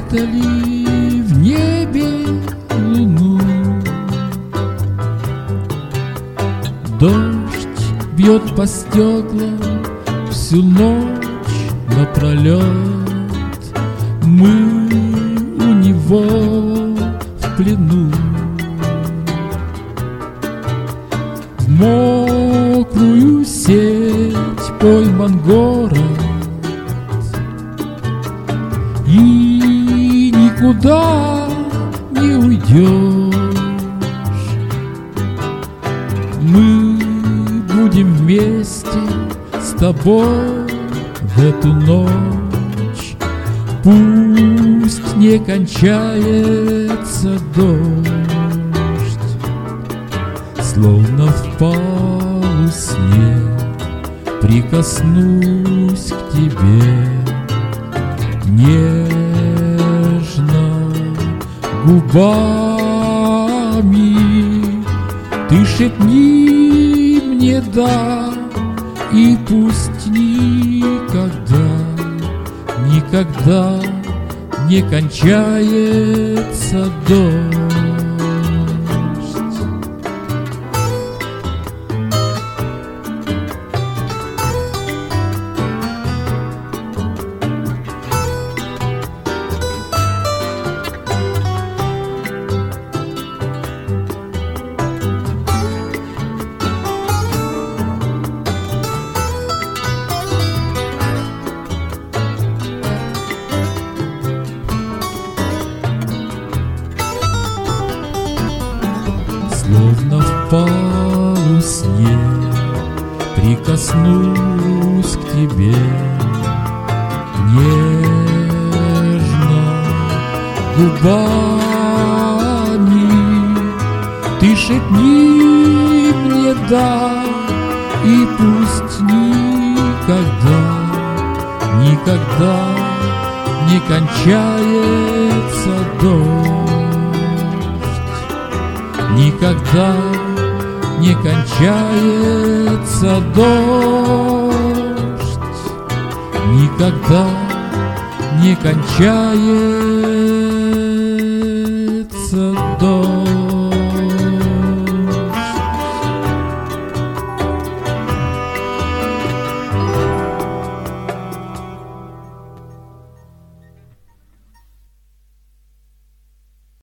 спрятали в небе луну. Дождь бьет по стеклам всю ночь напролет. Мы у него в плену. В мокрую сеть пойман город, и никуда не уйдешь. Мы будем вместе с тобой в эту ночь. Пусть не кончается дождь, словно в полусне прикоснусь к тебе нежно губами. Ты шепни мне «да», и пусть никогда, никогда не кончается дождь. Словно в полусне прикоснусь к тебе нежно губами. Ты шепни мне «да», и пусть никогда, никогда не кончается дождь. Никогда не кончается дождь, никогда не кончается дождь.